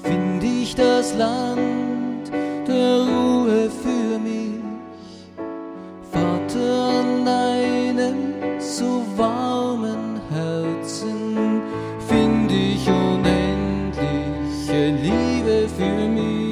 find ich das Land der Ruhe für mich. Vater, an deinem so warmen Herzen find ich unendliche Liebe für mich.